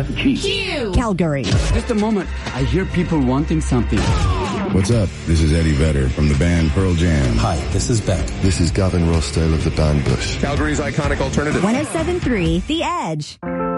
FG. Calgary. Just a moment. I hear people wanting something. What's up? This is Eddie Vedder from the band Pearl Jam. Hi, this is Beck. This is Gavin Rossdale of the band Bush. Calgary's iconic alternative. 107.3 The Edge.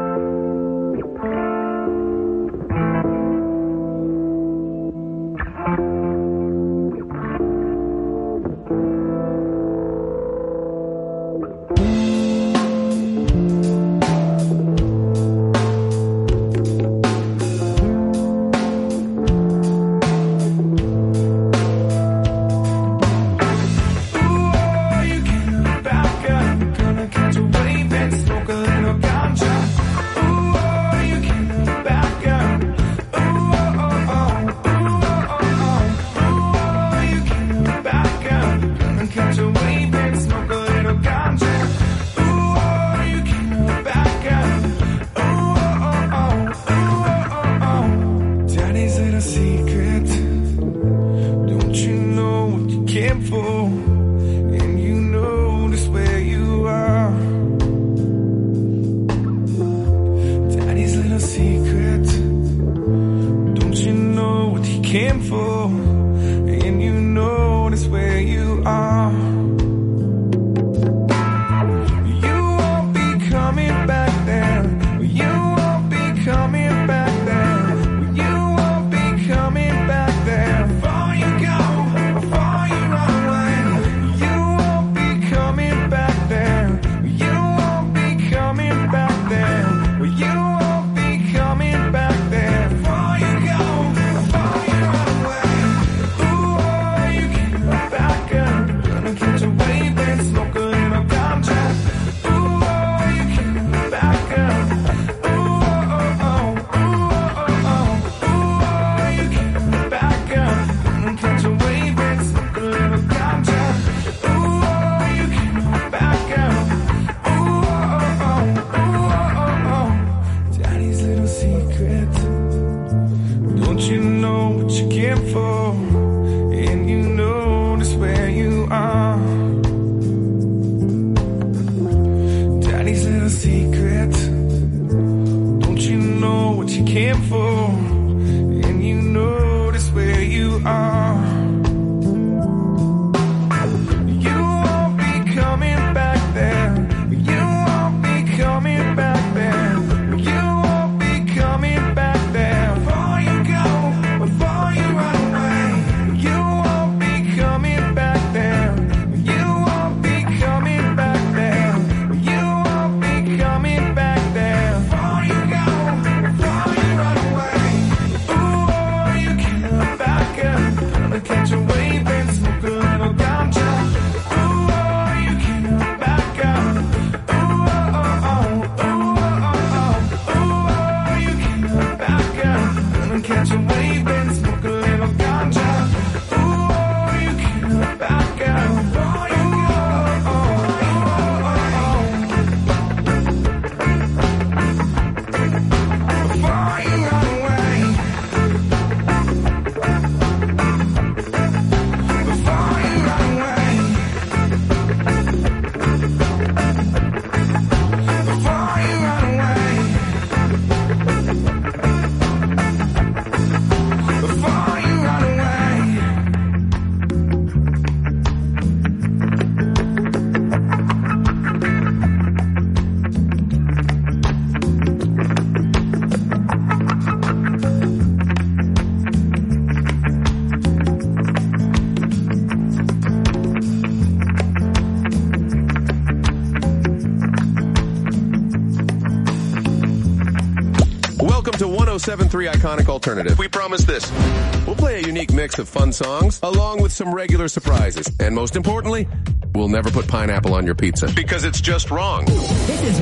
Welcome to 107.3 Iconic Alternative. We promise this. We'll play a unique mix of fun songs, along with some regular surprises. And most importantly, we'll never put pineapple on your pizza, because it's just wrong. This is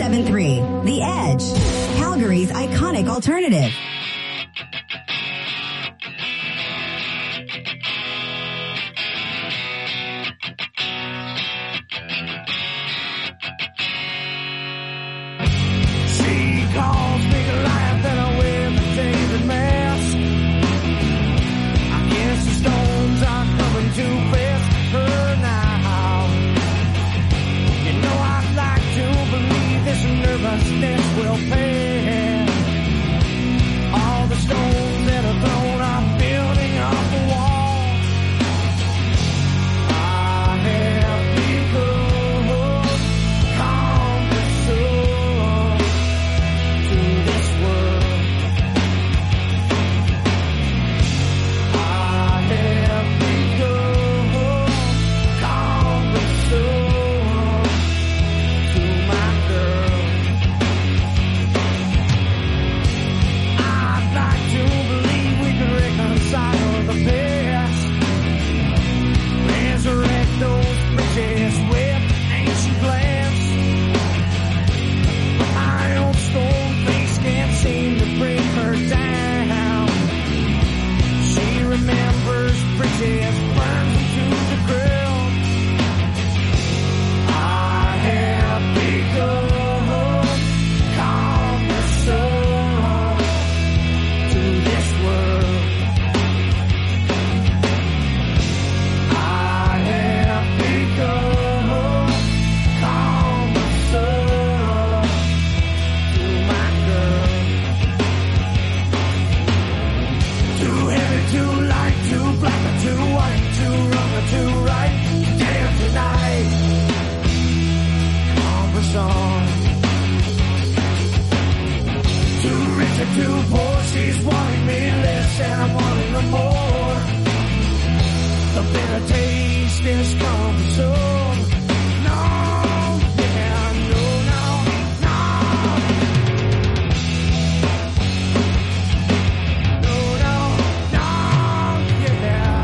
107.3 The Edge, Calgary's iconic alternative. Nervousness will pay. song. Too rich or too poor, she's wanting me less and I'm wanting her more. The bitter taste is coming soon. No, yeah, no, no, no. No, no, no, yeah.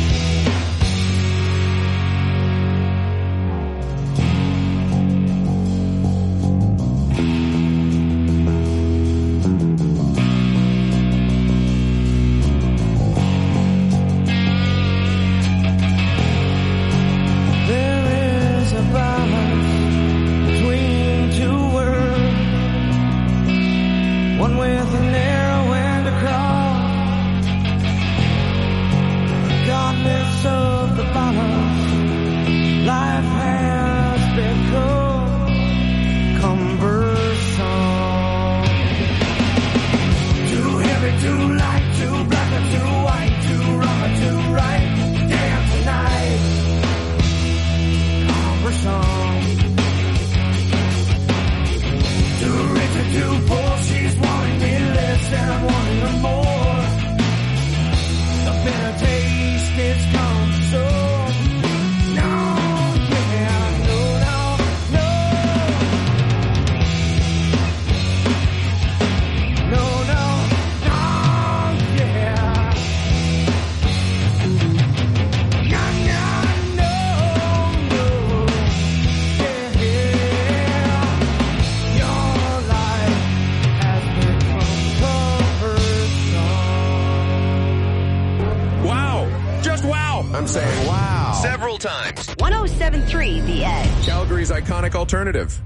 Times. 107.3 The Edge. Calgary's iconic alternative.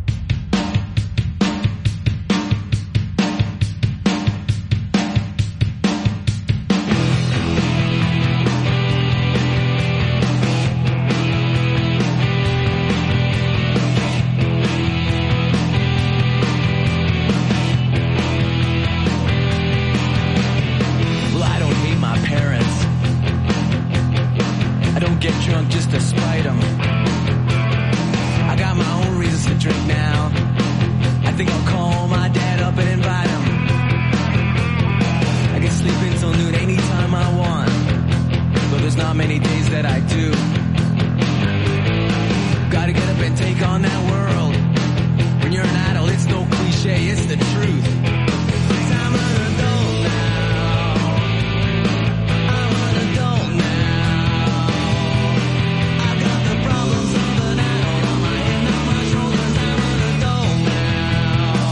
Well, I don't hate my parents. I don't get drunk just to spite them. I got my own reasons to drink now. I think I'll call my dad up and invite him. I can sleep until noon anytime I want, though there's not many days that I do. Gotta get up and take on that world. When you're an adult, it's no cliche, it's the truth. 'Cause I'm an adult now. I'm an adult now. I've got the problems of an adult on my head, on my shoulders. I'm an adult now.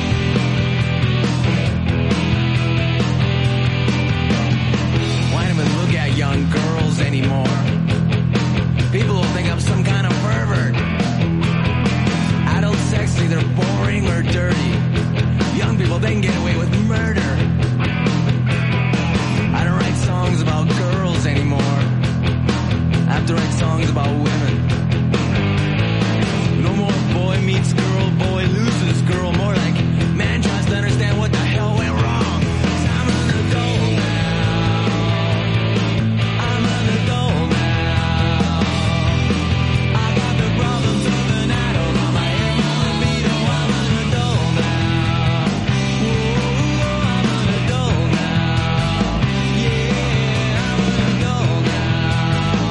Why don't even look at young girls anymore? People will think I'm some kind of pervert. Adult sex is either boring or dirty. Young people, they can get away with murder. I don't write songs about girls anymore. I have to write songs about women. No more boy meets girl, boy loses girl. More like man tries to understand what the hell went wrong. 'Cause I'm an adult now. I'm an adult now. I got the problems of an adult on my head, my libido. I'm an adult now. Whoa, I'm an adult now. Yeah, I'm an adult now.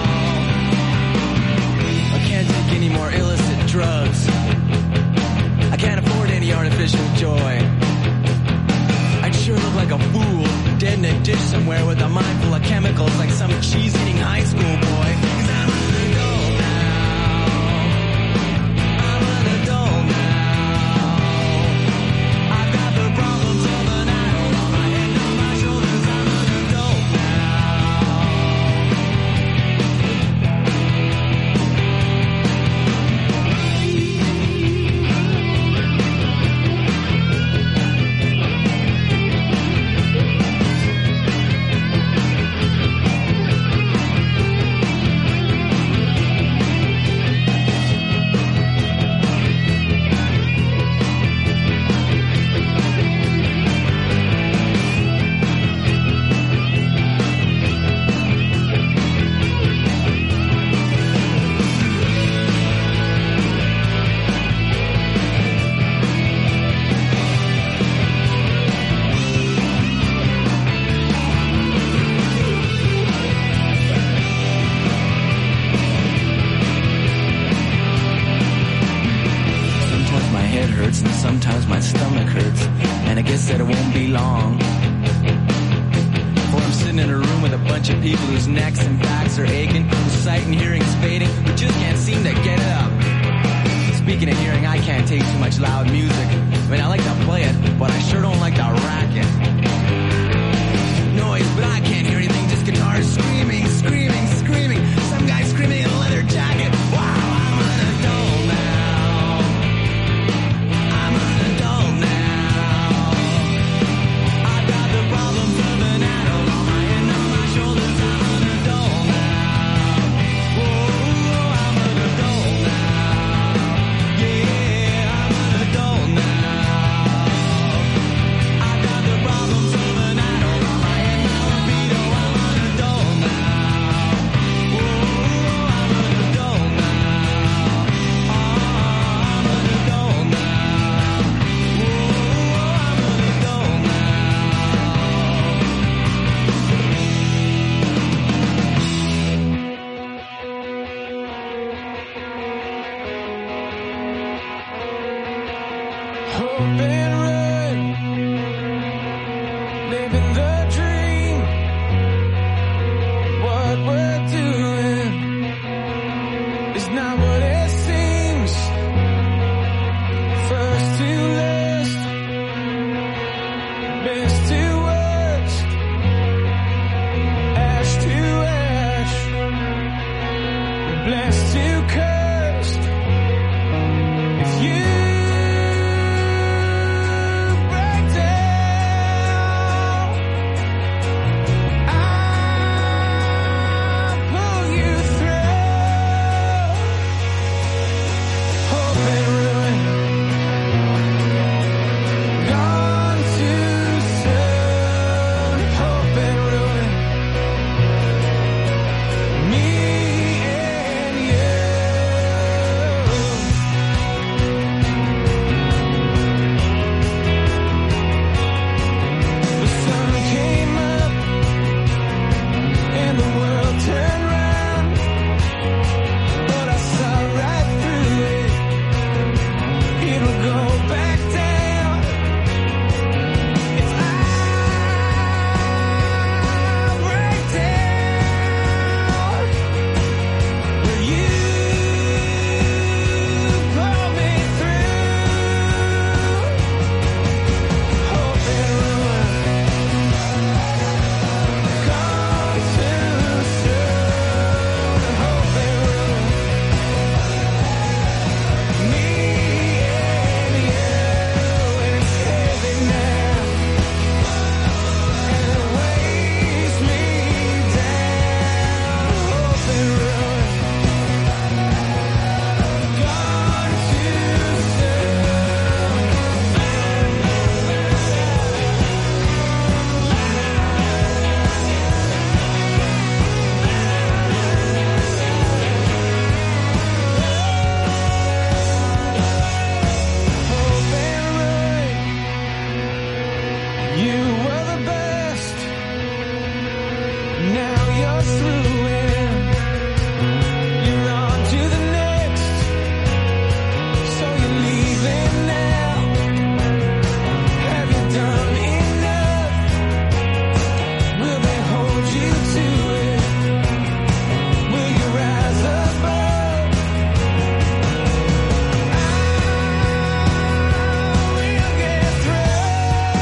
I can't take any more illicit drugs. I can't afford any artificial joy. I'd sure look like a fool, dead in a dish somewhere with a mind full of chemicals like some cheese-eating high school boy. 'Cause I'm an adult now. I'm an adult now. I've got the problems of an adult on my head, on my shoulders. I'm an adult now. hurts and sometimes my stomach hurts. And I guess that it won't be long before I'm sitting in a room with a bunch of people whose necks and backs are aching, whose sight and hearing is fading, who just can't seem to get it up. Speaking of hearing, I can't take too much loud music. I mean, I like to play it, but I sure don't like to rack it. Noise, but I can't hear anything, just guitars screaming, screaming, screaming. Some guy screaming in a leather jacket. Wow, I'm an adult now. I'm an adult now. I've got the problems of an adult on my head, on my shoulders. I'm an adult now. Whoa, I'm an adult now. Yeah, I'm an adult now. I've got the problems of an adult on my head, my libido. I'm an adult now. Whoa, I'm an adult now. I'm an adult now. Whoa, I'm an adult Hope and run, living the dream. What we're doing is not what it seems. First to last, best to worst, ash to ash, blessed to cursed. If you break down, I'll pull you through. Hope and ruin, gone too soon. Hope and ruin, me and you. The sun came up and the world turned round, but I saw right through it. It'll go back down if I break down. Will you pull me through? Hope and ruin, gone too soon. Hope and ruin, me and you, and it's heavy now, and it weighs me down. Hope and ruin, gone too Hope and ruin, you were the best. Now you're through and you're on to the next. So you're leaving now. Have you done enough? Will they hold you to it? Will you rise above? We'll get through.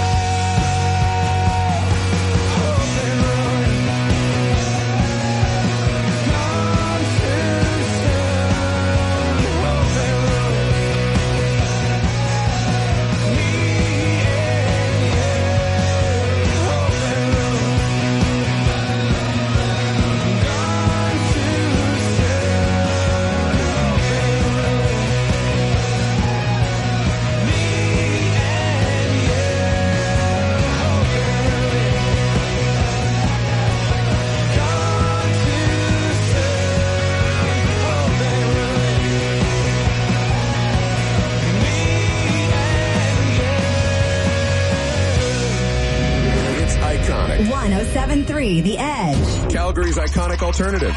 Hope and ruin, gone too soon. Hope and ruin, me and you. Hope and ruin, gone too soon. Hope and ruin, me and you. Hope and ruin, gone too soon. Hope and ruin, me and you. It's iconic. 107.3 The Edge. Calgary's iconic alternative.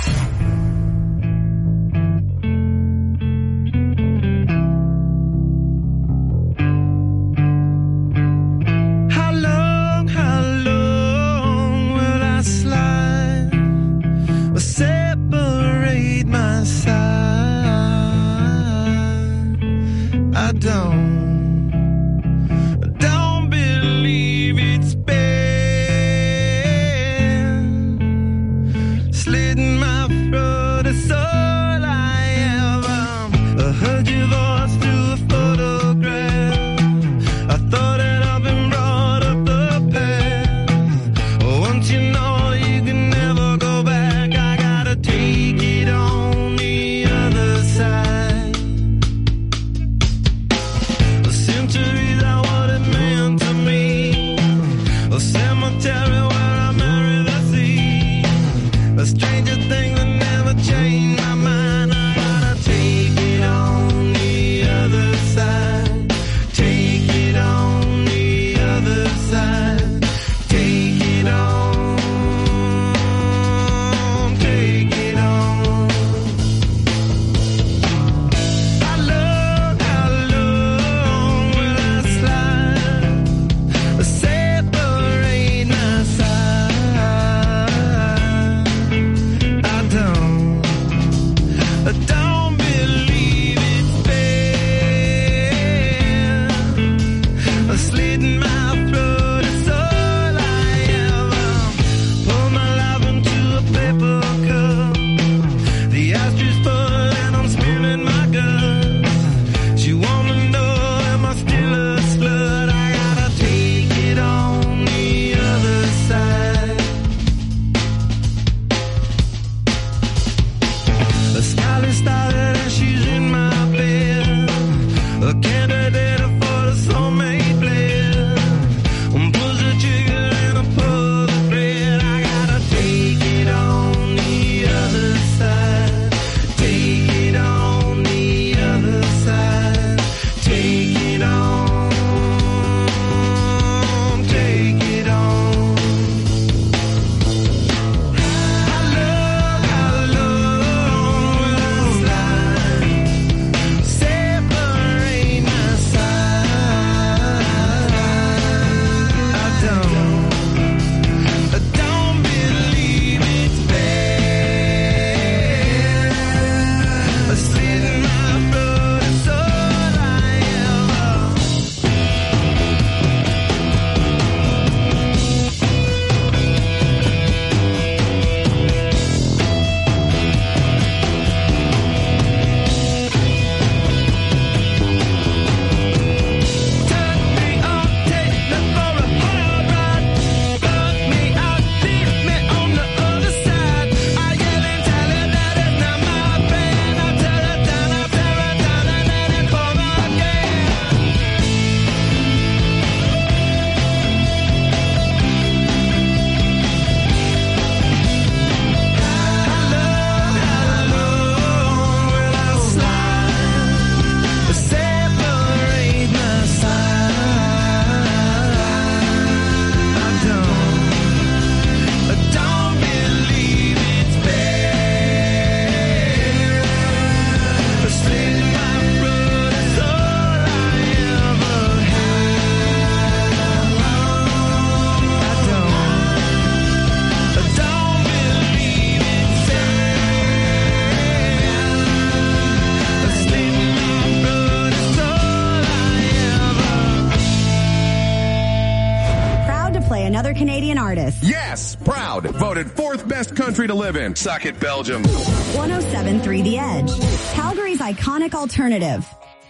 popular Canadian artist. Yes, proud. Voted 4th best country to live in. Suck it, Belgium. 107.3 The Edge, Calgary's iconic alternative.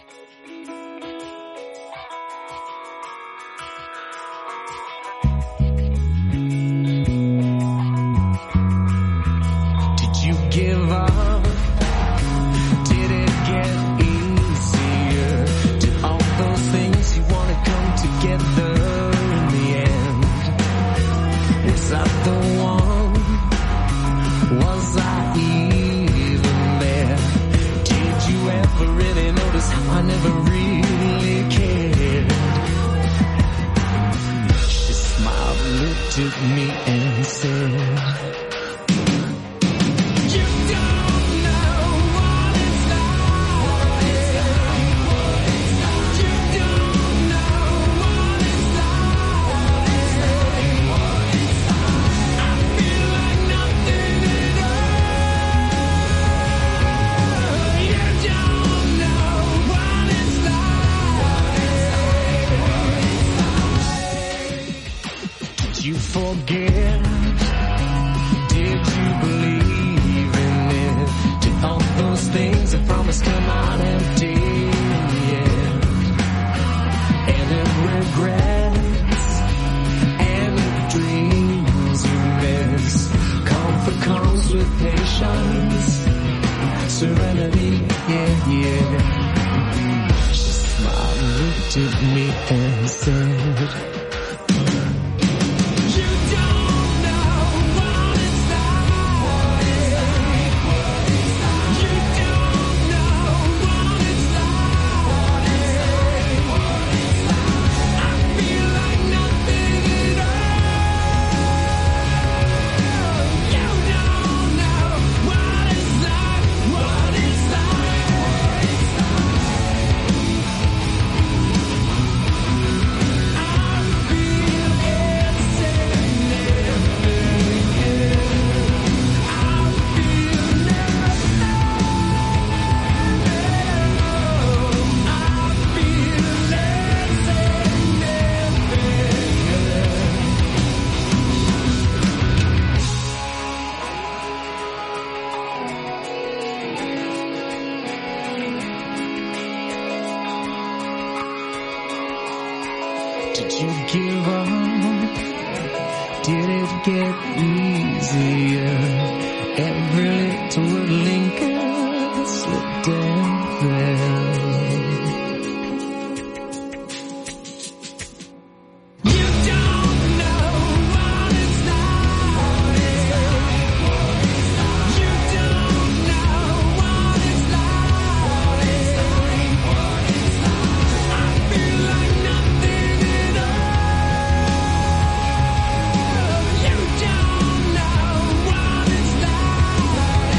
Did you give up? Did it get easier? Did all those things you wanted come together in the end? Was I the one? Was I even there? Did you ever really notice how I never really cared? She smiled, looked at me and said, you forget? Did you believe in it? Did all those things I promised come out empty in the end? Any regrets? Any dreams you miss? Comfort comes with patience, serenity, yeah. She smiled, looked at me and said, did you give up? Did it get easier? Every little word lingered, slipped and fell. You don't know what it's like. You don't know what it's like. I feel like nothing at all. You don't know what it's like.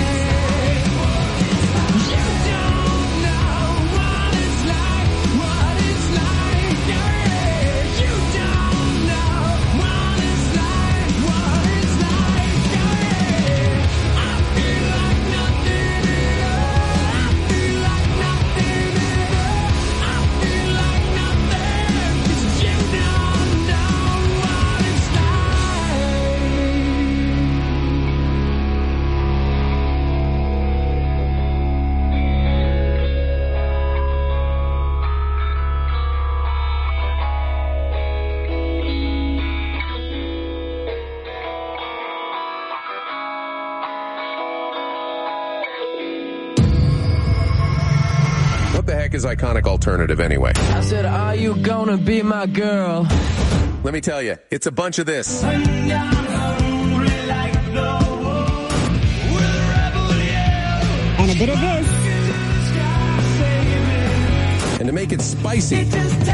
You don't know what it's like, what it's like, yeah. You don't know what it's like, what it's like, yeah. I feel like nothing at all. I feel like nothing at all. I feel like nothing, 'cause you don't know what it's What the heck is iconic alternative anyway? I said, are you gonna be my girl? Let me tell you, it's a bunch of this. And a bit of this. And to make it spicy,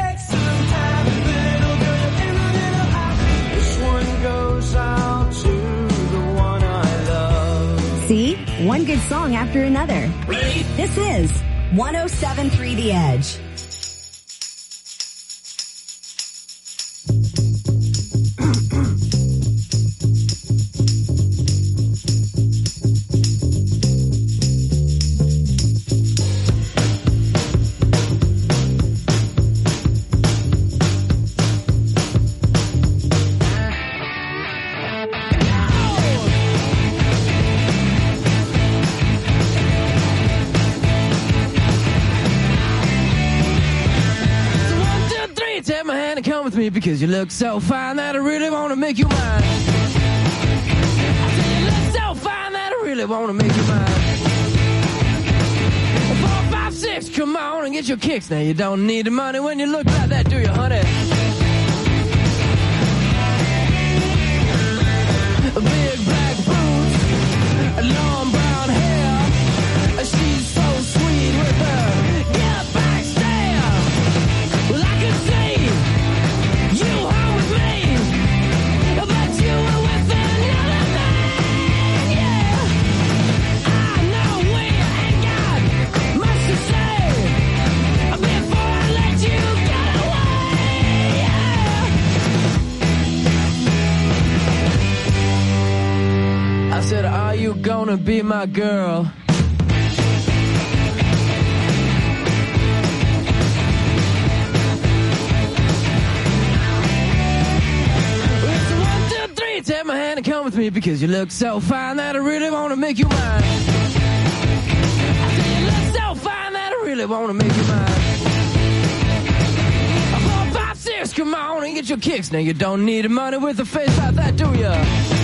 See? One good song after another. This is 107.3 The Edge. 3, take my hand and come with me because you look so fine that I really want to make you mine. I said you look so fine that I really want to make you mine. 4, 5, 6, come on and get your kicks. Now you don't need the money when you look like that, do you, honey? Big black boots, long brown hair. She's so sweet with her get back stare. Well, I could see you home with me, but you were with another man. Yeah, I know we ain't got much to say before I let you get away. Yeah. I said, are you gonna be my girl? Take my hand and come with me because you look so fine that I really want to make you mine. I said you look so fine that I really want to make you mine. 4, 5, 6, come on and get your kicks. Now you don't need the money with a face like that, do ya?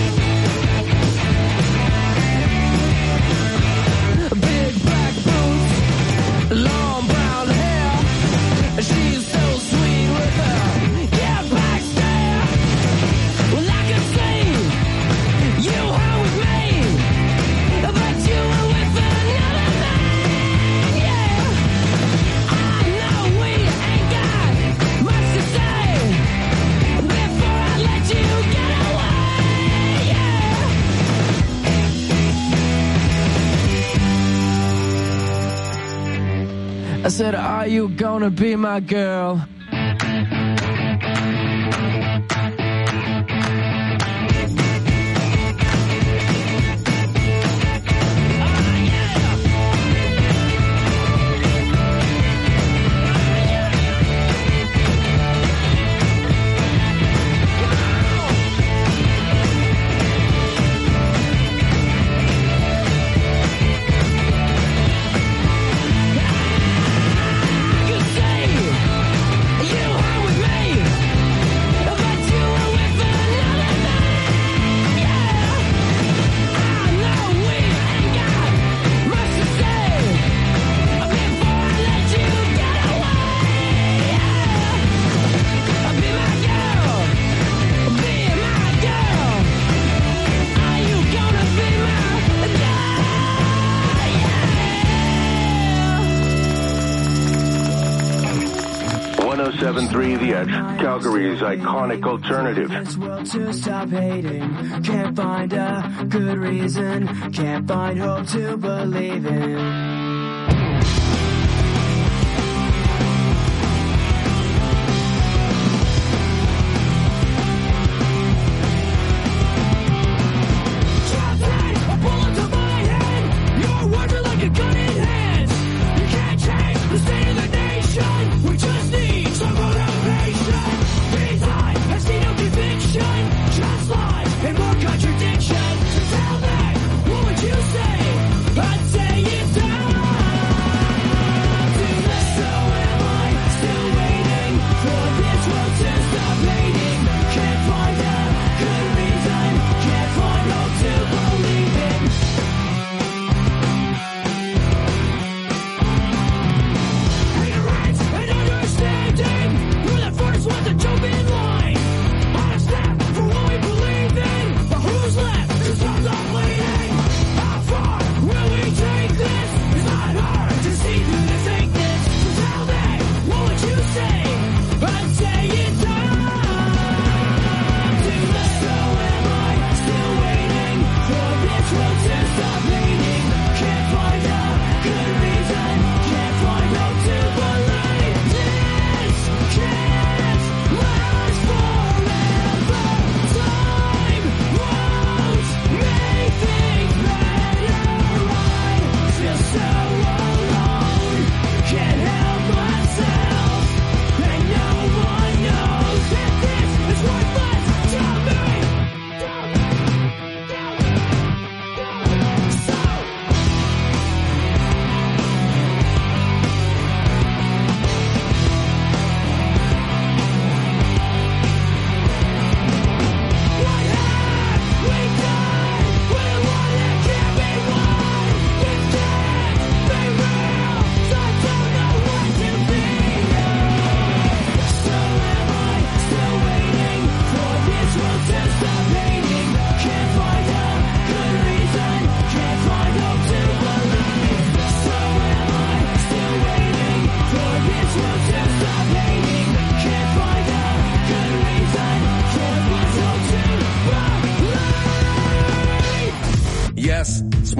Big black boots, long brown hair. She's so sweet with her get back stare. Well, I can see you home with me, but you were with another man. Yeah, I know we ain't got much to say before I let you get away. Yeah. I said, are you gonna be my girl? The Edge, Calgary's iconic alternative. To stop hating, can't find a good reason, can't find hope to believe in. Contradiction, so tell me, what would you say? I'd say it's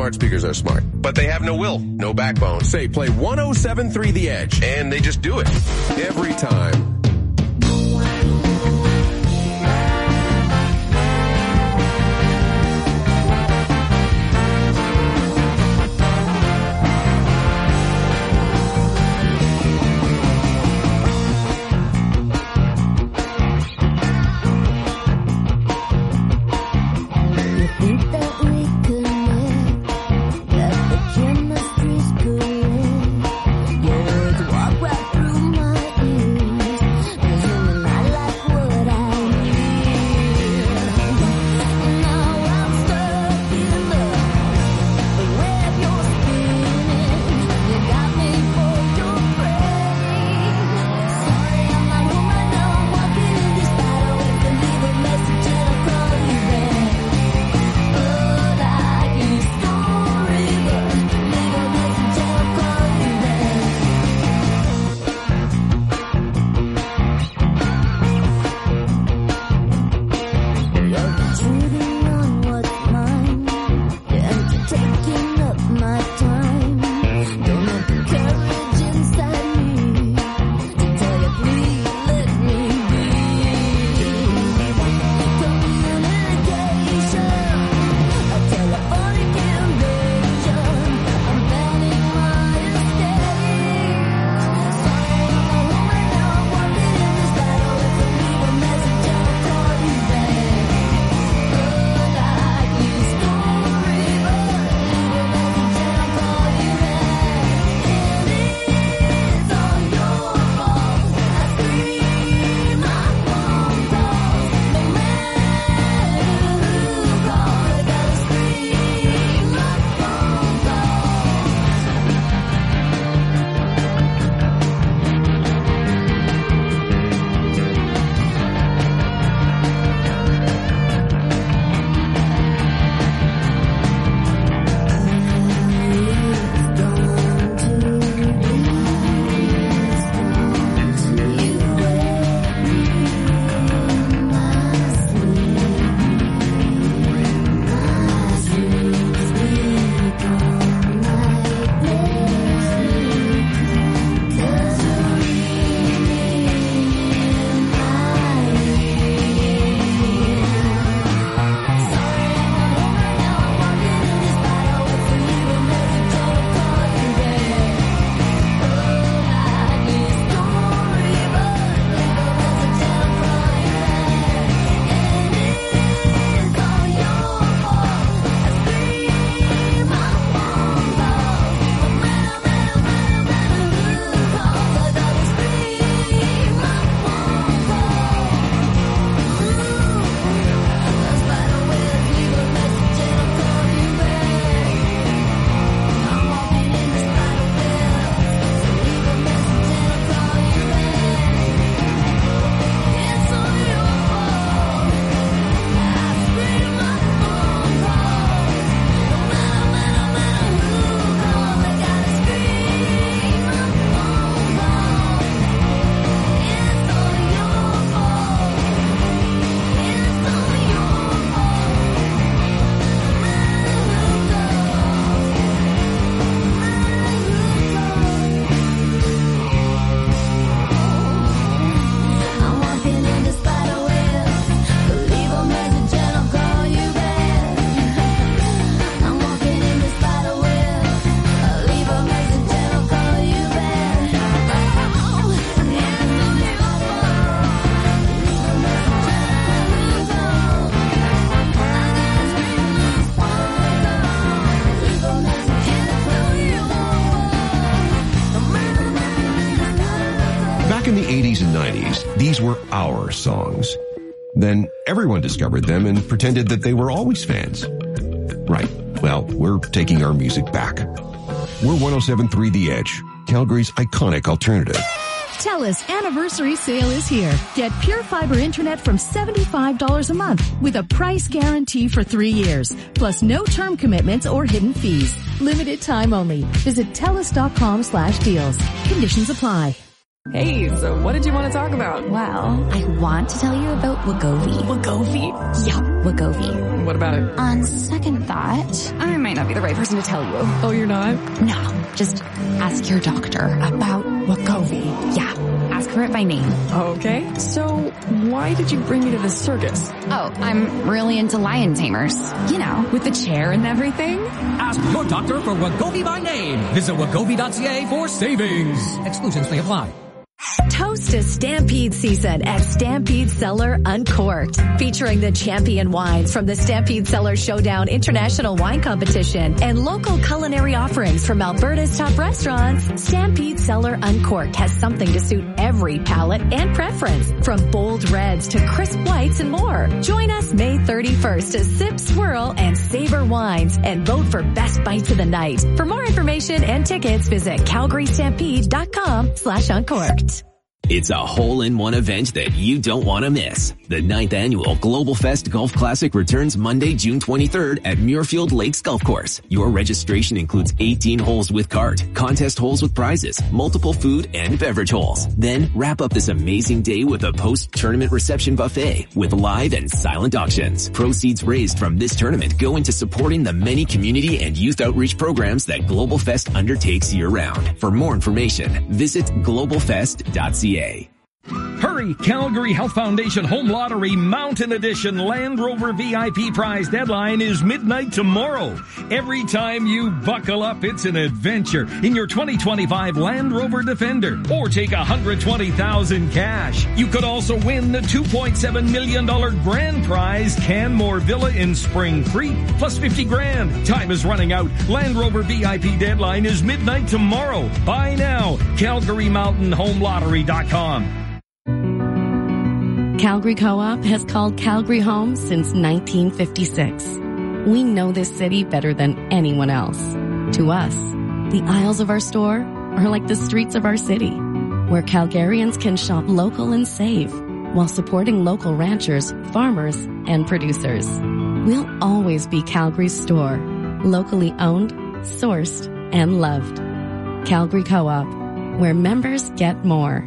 smart speakers are smart, but they have no will, no backbone. Say, play 107.3 The Edge, and they just do it. Every time. Back in the 80s and 90s, these were our songs. Then everyone discovered them and pretended that they were always fans. Right. Well, we're taking our music back. We're 107.3 The Edge, Calgary's iconic alternative. TELUS anniversary sale is here. Get Pure Fiber Internet from $75 a month with a price guarantee for 3 years, plus no term commitments or hidden fees. Limited time only. Visit TELUS.com/deals. Conditions apply. Hey, so what did you want to talk about? Well, I want to tell you about Wegovy. Wegovy? Yeah, Wegovy. What about it? On second thought, I might not be the right person to tell you. Oh, you're not? No, just ask your doctor about Wegovy. Yeah, ask her it by name. Okay, so why did you bring me to this circus? Oh, I'm really into lion tamers. You know, with the chair and everything. Ask your doctor for Wegovy by name. Visit Wegovy.ca for savings. Exclusions may apply. Toast to Stampede season at Stampede Cellar Uncorked. Featuring the champion wines from the Stampede Cellar Showdown International Wine Competition and local culinary offerings from Alberta's top restaurants, Stampede Cellar Uncorked has something to suit every palate and preference. From bold reds to crisp whites and more. Join us May 31st to sip, swirl, and savor wines and vote for best bites of the night. For more information and tickets, visit CalgaryStampede.com/uncorked. It's a hole-in-one event that you don't want to miss. The 9th annual Global Fest Golf Classic returns Monday, June 23rd at Muirfield Lakes Golf Course. Your registration includes 18 holes with cart, contest holes with prizes, multiple food and beverage holes. Then wrap up this amazing day with a post-tournament reception buffet with live and silent auctions. Proceeds raised from this tournament go into supporting the many community and youth outreach programs that Global Fest undertakes year-round. For more information, visit globalfest.ca. Hurry! Calgary Health Foundation Home Lottery Mountain Edition Land Rover VIP prize deadline is midnight tomorrow. Every time you buckle up, it's an adventure in your 2025 Land Rover Defender or take $120,000 cash. You could also win the $2.7 million grand prize Canmore Villa in Spring Creek plus $50,000. Time is running out. Land Rover VIP deadline is midnight tomorrow. Buy now. CalgaryMountainHomeLottery.com. Calgary Co-op has called Calgary home since 1956. We know this city better than anyone else. To us, the aisles of our store are like the streets of our city, where Calgarians can shop local and save while supporting local ranchers, farmers, and producers. We'll always be Calgary's store, locally owned, sourced, and loved. Calgary Co-op, where members get more.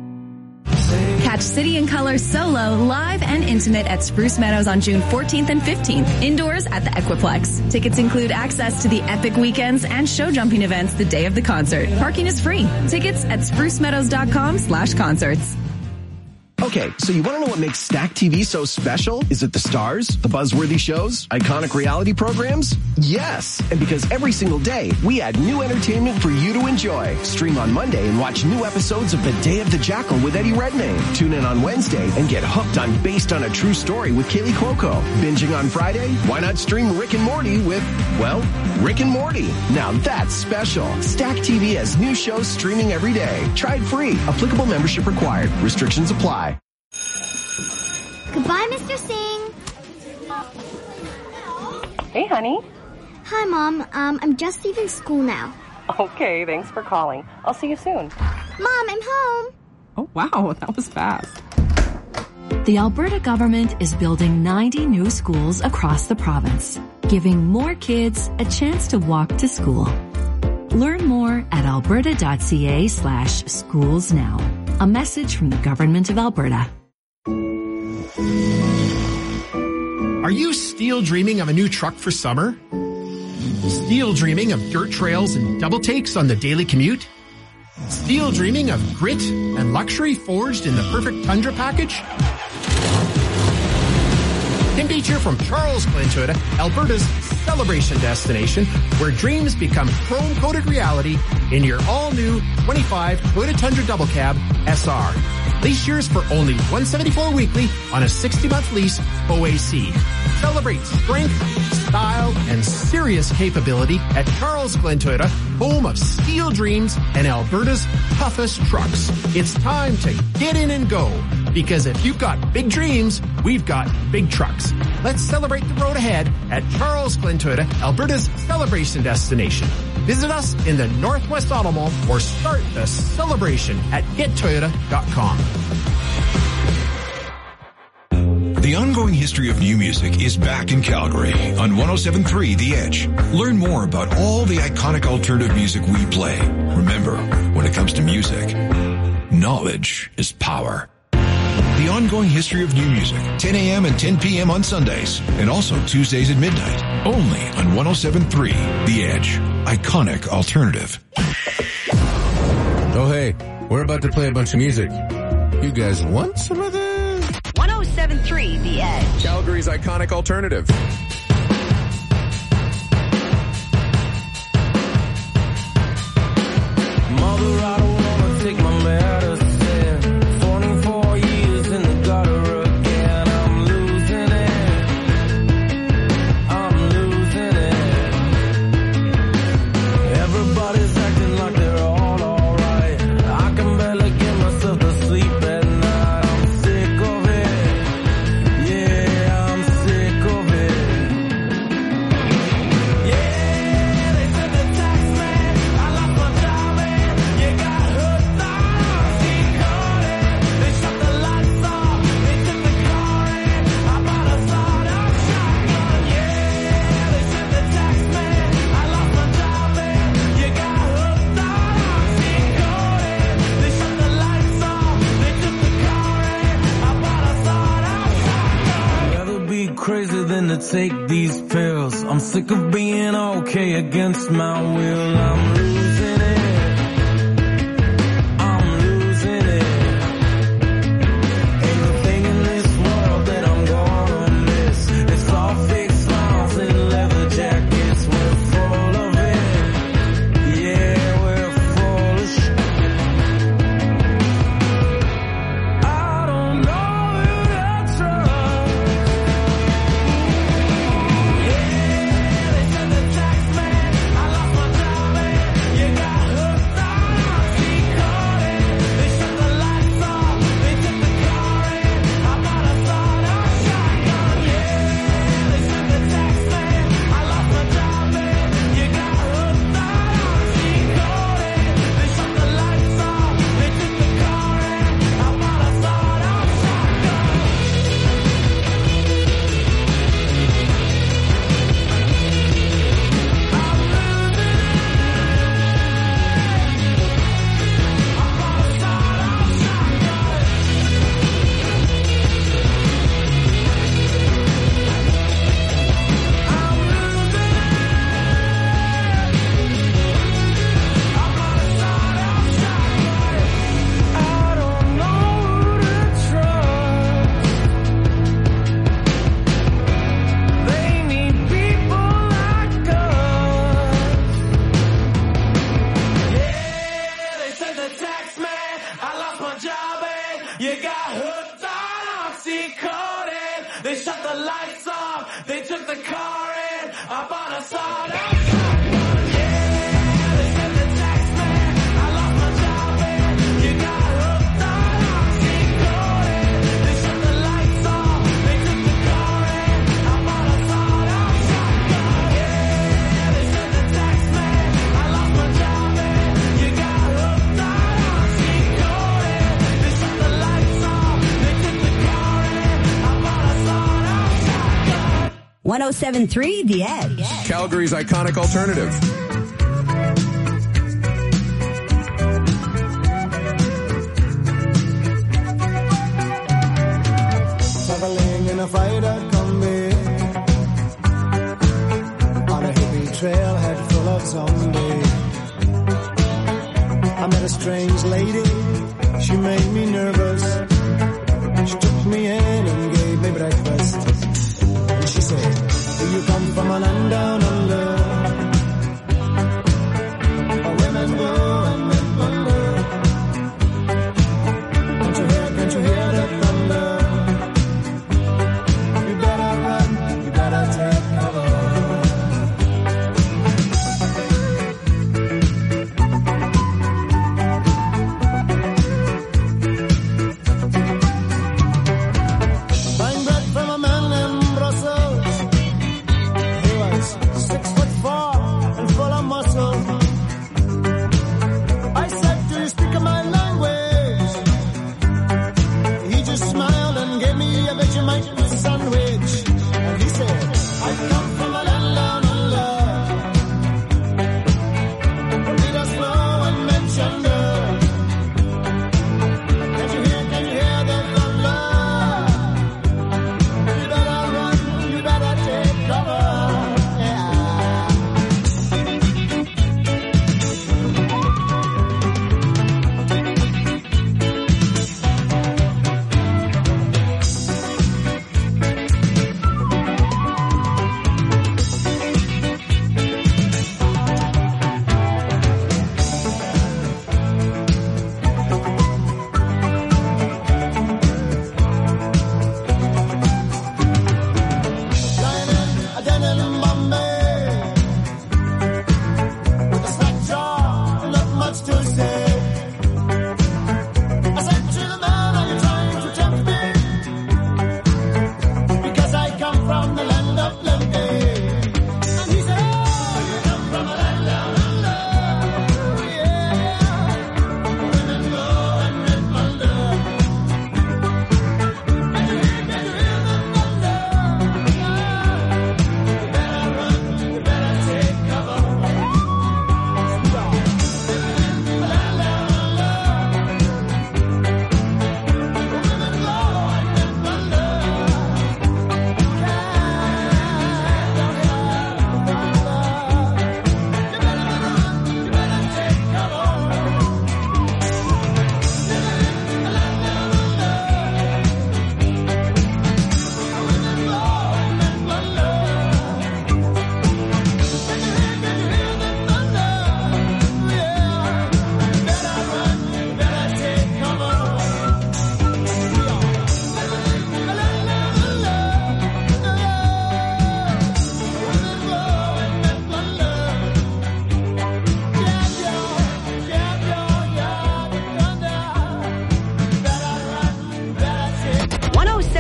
Catch City and Color Solo live and intimate at Spruce Meadows on June 14th and 15th, indoors at the Equiplex. Tickets include access to the epic weekends and show jumping events the day of the concert. Parking is free. Tickets at sprucemeadows.com/concerts. Okay, so you want to know what makes Stack TV so special? Is it the stars, the buzzworthy shows, iconic reality programs? Yes, and because every single day, we add new entertainment for you to enjoy. Stream on Monday and watch new episodes of The Day of the Jackal with Eddie Redmayne. Tune in on Wednesday and get hooked on Based on a True Story with Kaylee Cuoco. Binging on Friday? Why not stream Rick and Morty with, well, Rick and Morty? Now that's special. Stack TV has new shows streaming every day. Try it free. Applicable membership required. Restrictions apply. Goodbye, Mr. Singh. Hey, honey. Hi, Mom. I'm just leaving school now. Okay, thanks for calling. I'll see you soon. Mom, I'm home. Oh, wow, that was fast. The Alberta government is building 90 new schools across the province, giving more kids a chance to walk to school. Learn more at alberta.ca/schools-now. A message from the Government of Alberta. Are you still dreaming of a new truck for summer? Still dreaming of dirt trails and double takes on the daily commute? Still dreaming of grit and luxury forged in the perfect Tundra package? Tim Beach here from Charles Glen Toyota, Alberta's celebration destination, where dreams become chrome-coated reality in your all-new 25 Toyota Tundra Double Cab SR. Lease yours for only $174 weekly on a 60-month lease OAC. Celebrate strength, style, and serious capability at Charles Glen Toyota, home of steel dreams and Alberta's toughest trucks. It's time to get in and go, because if you've got big dreams, we've got big trucks. Let's celebrate the road ahead at Charles Glen Toyota, Alberta's celebration destination. Visit us in the Northwest Auto Mall or start the celebration at gettoyota.com. The ongoing history of new music is back in Calgary on 107.3 The Edge. Learn more about all the iconic alternative music we play. Remember, when it comes to music, knowledge is power. The ongoing history of new music, 10 a.m. and 10 p.m. on Sundays, and also Tuesdays at midnight, only on 107.3 The Edge, iconic alternative. Oh, hey, we're about to play a bunch of music. You guys want some of this? 107.3 The Edge. Calgary's iconic alternative. Mother, I don't wanna take my medicine. 44 years in the gutter again. I'm losing it. Everybody's acting like they're all alright. I can barely get myself to sleep at night. I'm sick of it. Yeah, I'm sick of it. Yeah, they said the tax man, I lost my job and you got hooked on Oxycontin. They shut the lights off, they took the car in. I bought a sawed-off shotgun. Yeah, they said the tax man, I lost my job and you got hooked on Oxycontin. They shut the lights off, they took the car in. I bought a sawed-off shotgun. I'd rather be crazy than to take these pills. I'm sick of being okay against my will. I'm losing it. Ain't a thing in this world that I'm gonna miss. It's all fake smiles and leather jackets. We're full of it. Yeah, we're full of shit. I don't know who to trust. Yeah, they said the tax man, I lost my job and you got hooked on Oxycontin. They shut the lights off, they took the car in. I bought a sawed-off shotgun. Yeah, they said the tax man, I lost my job and you got hooked on Oxycontin. They shut the lights off, they took the car in. I bought a sawed-off shotgun. I don't know who to trust. They need people like us. Yeah, they said the tax man, I lost my job and you got hooked on Oxycontin. They shut the lights off, they took the car in. I bought a sawed-off shotgun. Yeah, they said the tax man, I lost my job and you got hooked on Oxycontin. They shut the lights off, they took the car in. I bought a sawed-off shotgun. Yeah, they said the tax man, I lost my job and you got hooked on Oxycontin. They shut the lights off, they took the car in. I bought a sawed-off shotgun. 107.3 The Edge. Calgary's iconic alternative. Traveling in a fighter combi on a hippie trailhead full of zombies. I met a strange lady, she made me nervous. She took me in and gave me breakfast. And she said, do you come from a land down under?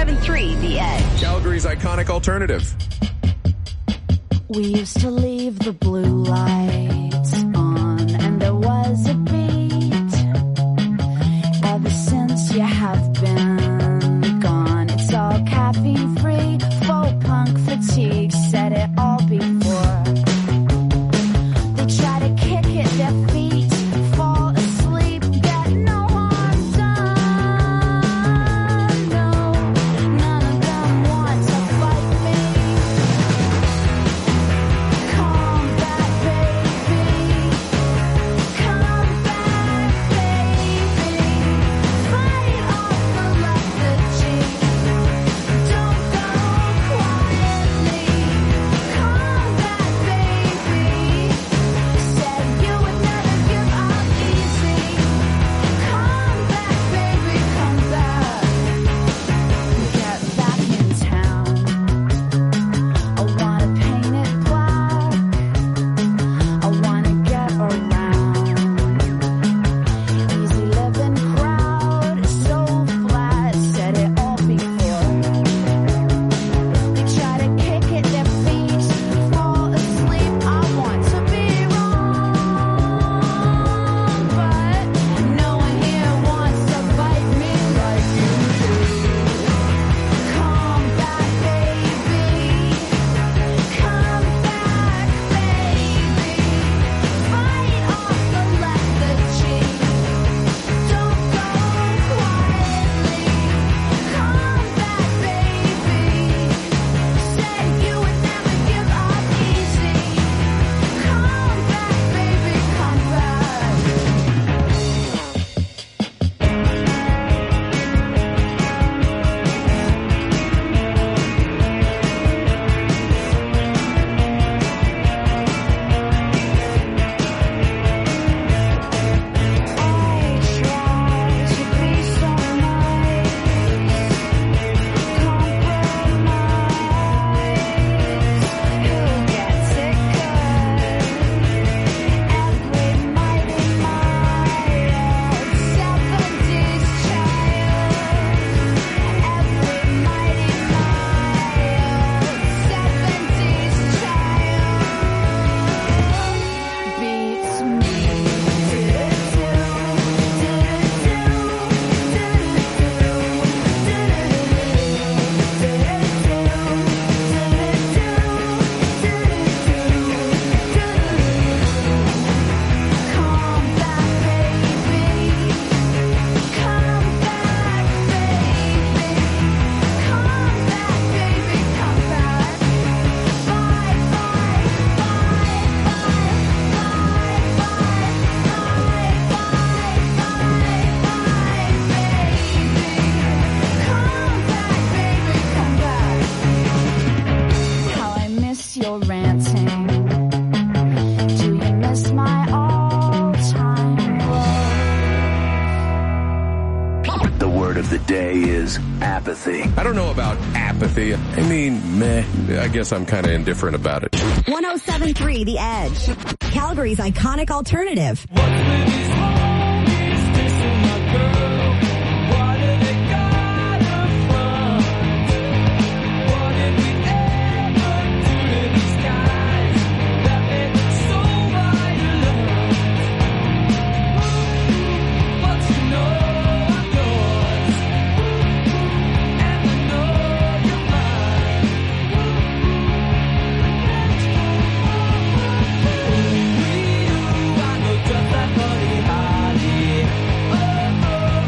107.3 The Edge. Calgary's iconic alternative. We used to leave the blue lights on, and there was a beat. Ever since you have been gone, it's all caffeine free, faux punk fatigue, said it all before. They try to kick at their feet, fall asleep, get no harm done. No, none of them want to fight me. Come back, baby. Come back, baby. Fight off the lethargy. Don't go quietly. Come back, baby. Said you would never give up easy. Come back, baby, come back. Get back in town. I wanna paint it black. I wanna get around. Easy living crowd is so flat. Said it all before. They try to kick at their feet, fall asleep. I want to be wrong, but no one here wants to fight me like you do. Come back, baby. Come back, baby. Fight off the lethargy. Don't go quietly. Come back, baby. Said you would never give up easy. Come back, baby, come back. I try to be so nice, compromise. Who gets it good? Every mighty mile, 70s child. Every mighty mile, 70s child beats me. Come back, baby. Come back, baby. Come back, baby. Come back. Bye, bye, how I miss your ranting. Do you miss my all-time love? The word of the day is apathy. I don't know about apathy. I mean, meh. I guess I'm kind of indifferent about it. 107.3 The Edge. Calgary's iconic alternative. I know just that money high.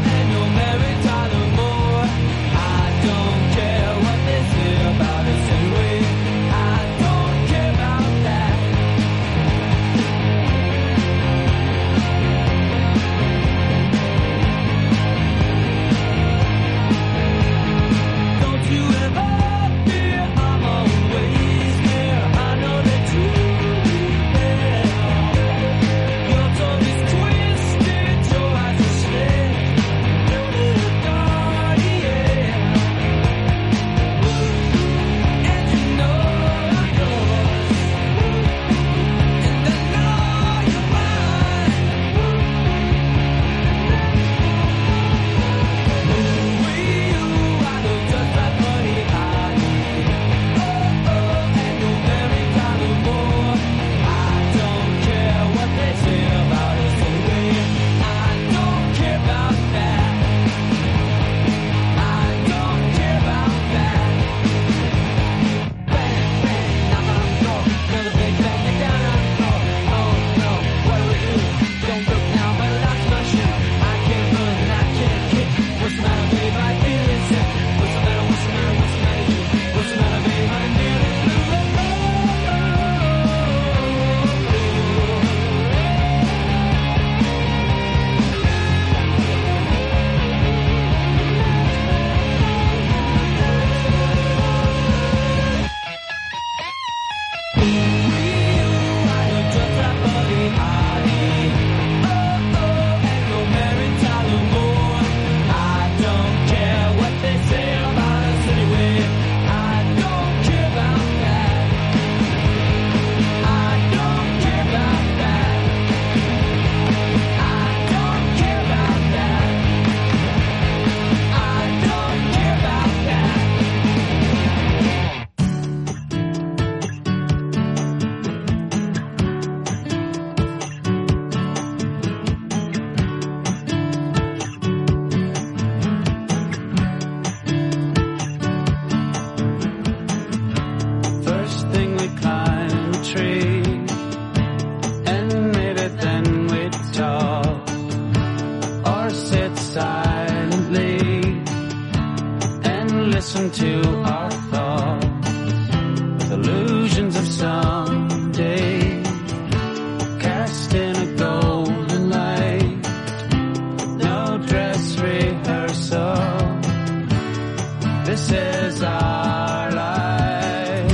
listen to our thoughts with illusions of someday, cast in a golden light. No dress rehearsal. This is our life.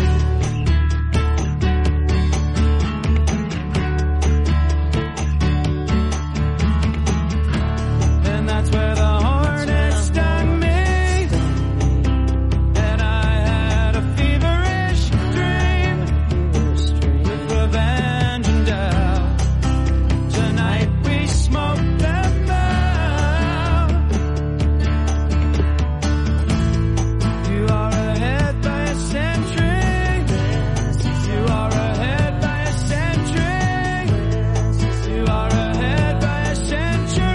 And that's where the hornet stung me. And I had a feverish dream with revenge and doubt. Tonight we smoked them out. You are ahead by a century. You are ahead by a century. You are ahead by a century.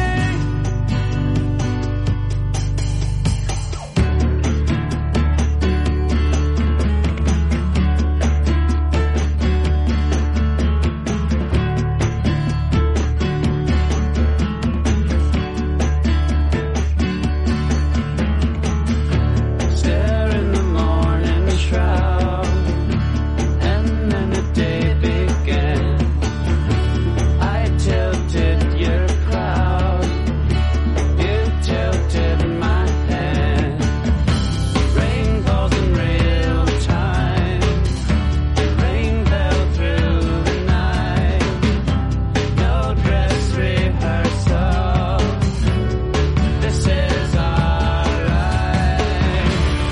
Stare in the morning shroud, and then the day began. I tilted your crowd, you tilted my hand. Rain falls in real time, rain fell through the night. No dress rehearsal, this is our life.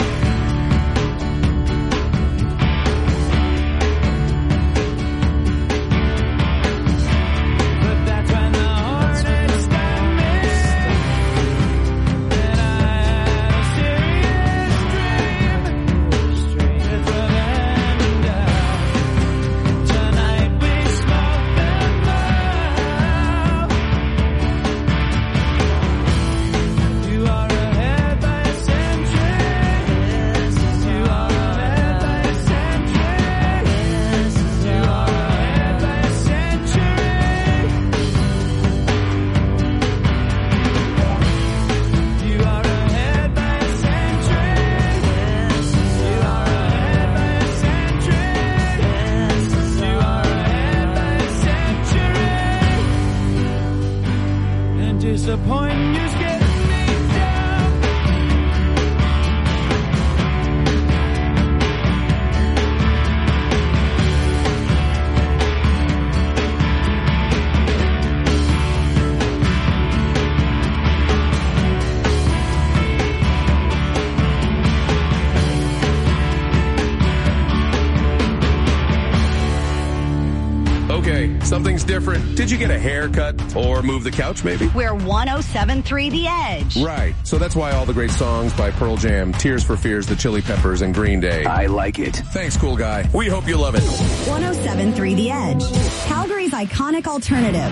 But that's when the hornet stung me. And I had a serious dream with revenge and doubt. Tonight we smoke them out. You are ahead by a century. You are ahead by a century. You are ahead by a century. You are ahead by a century. You are ahead by a century. You are ahead by a century. And disappointing you's getting me down. Okay, something's different. Did you get a haircut or move the couch maybe? We're 107.3 The Edge. Right. So that's why all the great songs by Pearl Jam, Tears for Fears, The Chili Peppers, and Green Day. I like it. Thanks, cool guy. We hope you love it. 107.3 The Edge. Calgary's iconic alternative.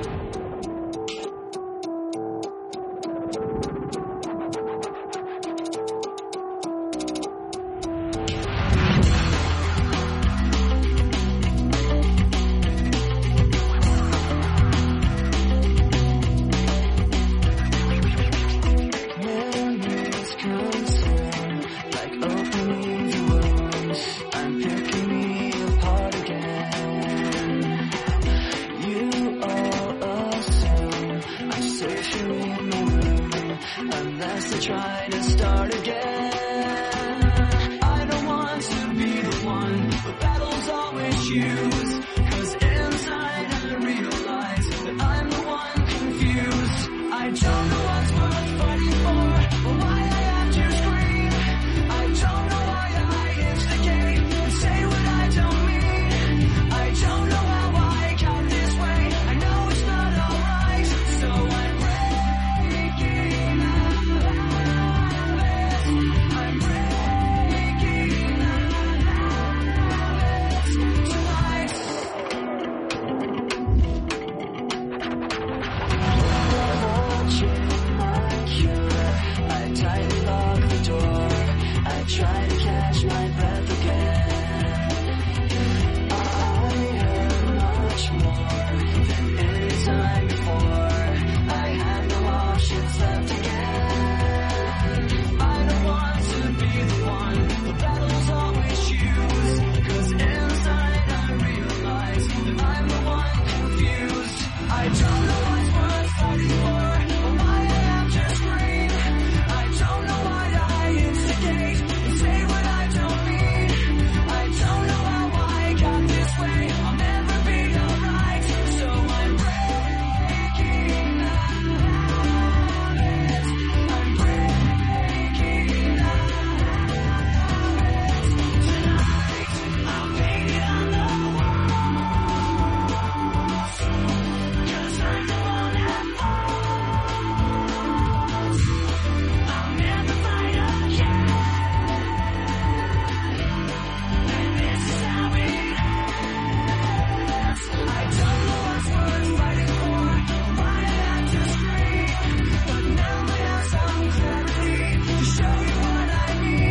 Memories concern, like opening wounds. I'm picking me apart again. You all assume I'm safe here in my room, unless I try to start again. I don't want to be the one, but battle's always you.